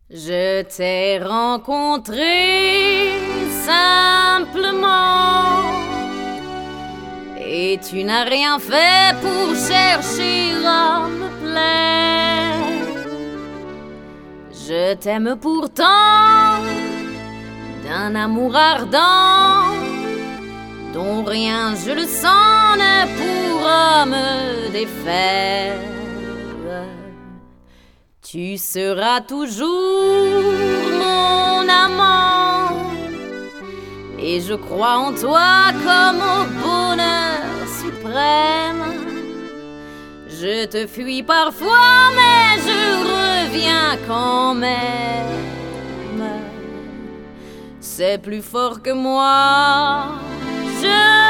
Je t'ai rencontré simplement et tu n'as rien fait pour chercher à me plaire. Je t'aime pourtant d'un amour ardent dont rien, je le sens, ne pourra me défaire. Tu seras toujours mon amant et je crois en toi comme au bonheur suprême. Je te fuis parfois mais je reviens quand même. C'est plus fort que moi, je